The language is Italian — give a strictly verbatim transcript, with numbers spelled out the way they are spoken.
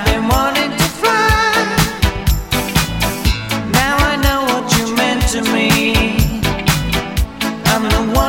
been wanting to fly. Now I know what you meant to me. I'm the one